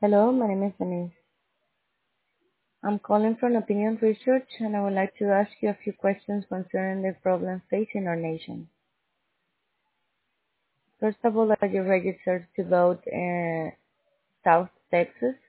Hello, my name is Denise. I'm calling from Opinion Research and I would like to ask you a few questions concerning the problems facing our nation. First of all, are you registered to vote in South Texas?